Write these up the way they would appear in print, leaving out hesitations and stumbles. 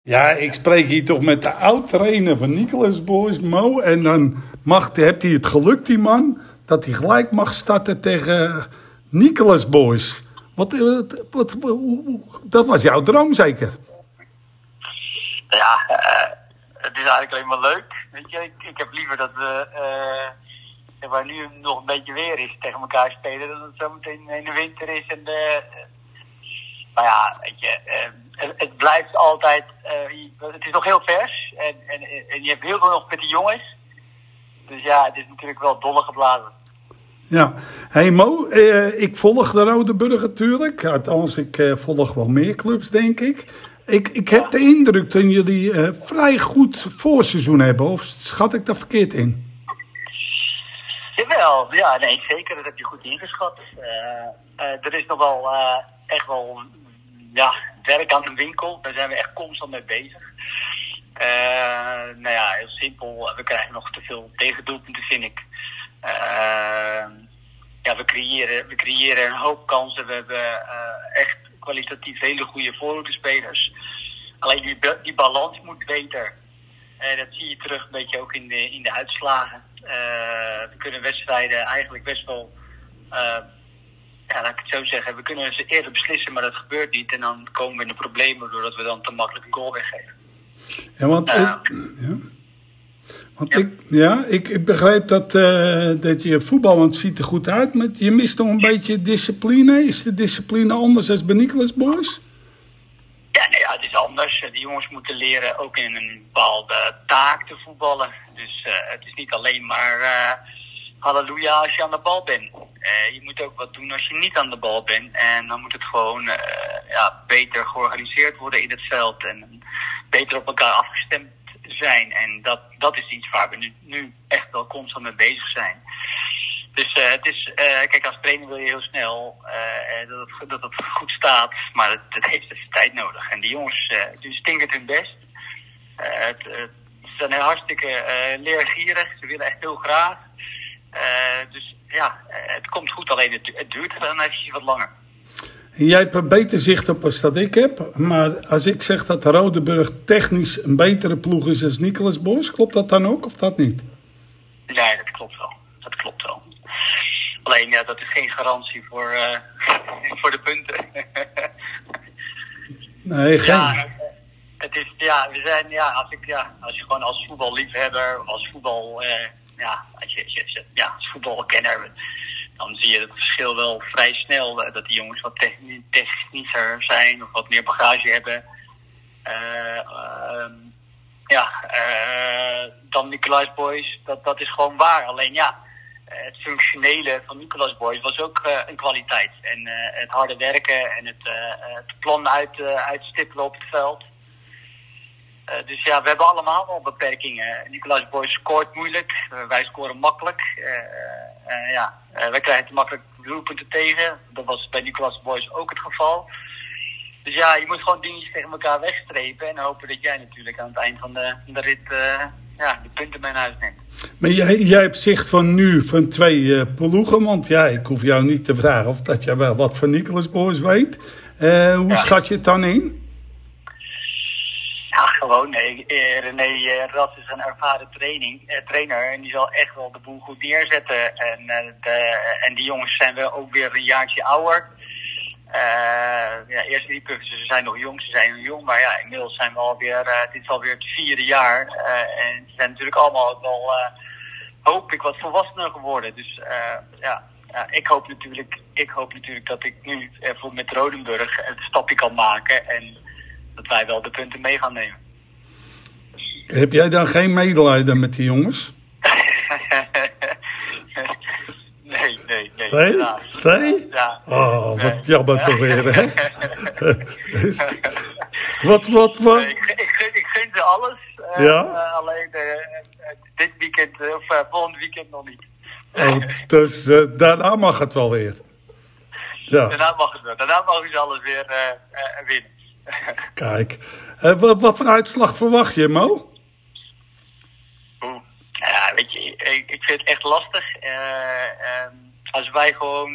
Ja, ik spreek hier toch met de oud-trainer van Nicolas Boys, Mo. En dan hebt hij het geluk, die man, dat hij gelijk mag starten tegen Nicolas Boys. Dat was jouw droom zeker? Ja, het is eigenlijk alleen maar leuk. Weet je, ik heb liever dat we, waar nu nog een beetje weer is, tegen elkaar spelen, dan dat het zometeen in de winter is. Maar ja, weet je, het blijft altijd, het is nog heel vers en je hebt heel veel nog met die jongens. Dus ja, het is natuurlijk wel dolle geblazen. Ja, hey Mo, ik volg de Rode Burger natuurlijk. Althans, ik volg wel meer clubs, denk ik. Ik heb de indruk dat jullie vrij goed voorseizoen hebben, of schat ik dat verkeerd in? Jawel, ja, nee, zeker, dat heb je goed ingeschat. Er is nog wel echt wel werk aan de winkel, daar zijn we echt constant mee bezig. Nou ja, heel simpel, we krijgen nog te veel tegendoelpunten, vind ik. We creëren een hoop kansen. We hebben echt kwalitatief hele goede voorhoedespelers. Alleen die balans moet beter. Dat zie je terug een beetje ook in de uitslagen. We kunnen wedstrijden eigenlijk best wel, laat ik het zo zeggen, we kunnen ze eerder beslissen, maar dat gebeurt niet. En dan komen we in de problemen doordat we dan te makkelijk een goal weggeven. Ik begrijp dat je voetballend ziet er goed uit, maar je mist nog een beetje discipline. Is de discipline anders dan bij Nicolas Boys? Ja, nee, het is anders. De jongens moeten leren ook in een bepaalde taak te voetballen. Dus het is niet alleen maar halleluja als je aan de bal bent. Je moet ook wat doen als je niet aan de bal bent. En dan moet het gewoon beter georganiseerd worden in het veld. En beter op elkaar afgestemd zijn. En dat is iets waar we nu echt wel constant mee bezig zijn. Dus het is, kijk, als trainer wil je heel snel dat het goed staat, maar het heeft even tijd nodig. En die jongens die stinken hun best. Ze zijn hartstikke leergierig, ze willen echt heel graag. Dus ja, het komt goed, alleen het duurt dan eventjes wat langer. Jij hebt er beter zicht op als dat ik heb, maar als ik zeg dat de Rodeburg technisch een betere ploeg is dan Nicolas Boys, klopt dat dan ook of dat niet? Nee, dat klopt wel. Dat klopt wel. Alleen, ja, dat is geen garantie voor de punten. Nee, geen. Ja, het is, ja, we zijn, als je gewoon als voetballiefhebber, als als voetbalkenner, dan zie je het verschil wel vrij snel. Dat die jongens wat technischer zijn of wat meer bagage hebben. Dan Nicolas Boys, dat is gewoon waar. Alleen het functionele van Nicolas Boys was ook een kwaliteit. En het harde werken en het plan uitstippelen op het veld. Dus ja, we hebben allemaal wel beperkingen. Nicolas Boys scoort moeilijk, wij scoren makkelijk. Wij krijgen te makkelijk doelpunten tegen. Dat was bij Nicolas Boys ook het geval. Dus ja, je moet gewoon dingetjes tegen elkaar wegstrepen en hopen dat jij natuurlijk aan het eind van de rit de punten mee naar huis neemt. Maar jij hebt zicht van twee ploegen, want ik hoef jou niet te vragen of dat jij wel wat van Nicolas Boys weet. Hoe schat je het dan in? Ja, gewoon. René Ras is een ervaren trainer en die zal echt wel de boel goed neerzetten. En die jongens zijn wel ook weer een jaartje ouder. Eerst liepen ze zijn nog jong, maar ja, inmiddels zijn we alweer, dit is alweer het 4e jaar. En ze zijn natuurlijk allemaal ook wel, hoop ik, wat volwassener geworden. Dus ik hoop natuurlijk dat ik nu met Rodenburg het stapje kan maken en dat wij wel de punten mee gaan nemen. Heb jij dan geen medelijden met die jongens? Nee. Nee? Ja. Oh, wat jammer toch weer, hè? Wat? Nee, ik gun ze alles. Alleen dit weekend, of volgend weekend nog niet. Dus daarna mag het wel weer. Ja. Daarna mag het wel. Daarna mogen ze alles weer winnen. Kijk. Wat voor uitslag verwacht je, Mo? Ja, weet je, ik vind het echt lastig. Als wij gewoon,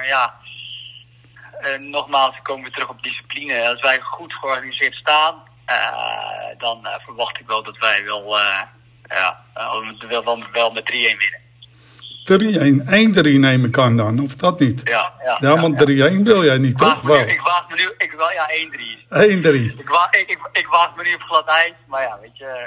nogmaals, komen we terug op discipline. Als wij goed georganiseerd staan, dan verwacht ik wel dat wij wel met 3-1 winnen. 1-3 neem ik aan dan, of dat niet? Ja, want 3-1 wil jij niet, toch? Ik waag me nu, 1-3. 1-3. Ik waag me nu op glad ijs, maar ja, weet je,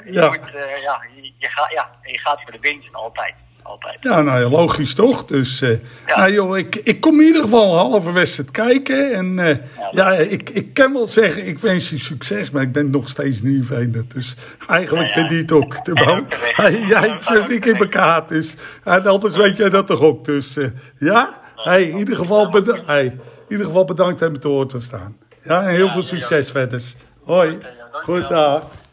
je gaat voor de winst altijd. Ja, nou ja, logisch toch? Dus, nou joh, ik kom in ieder geval een halve wedstrijd kijken. En ik kan wel zeggen, ik wens je succes, maar ik ben nog steeds niet vervelend. Dus eigenlijk vind ik het ook te bouwen. Jij zit ik in elkaar, dus anders weet jij dat toch ook. Dus in ieder geval bedankt dat je me te woord wil staan. Ja, en heel veel succes verder. Hoi, goed dag.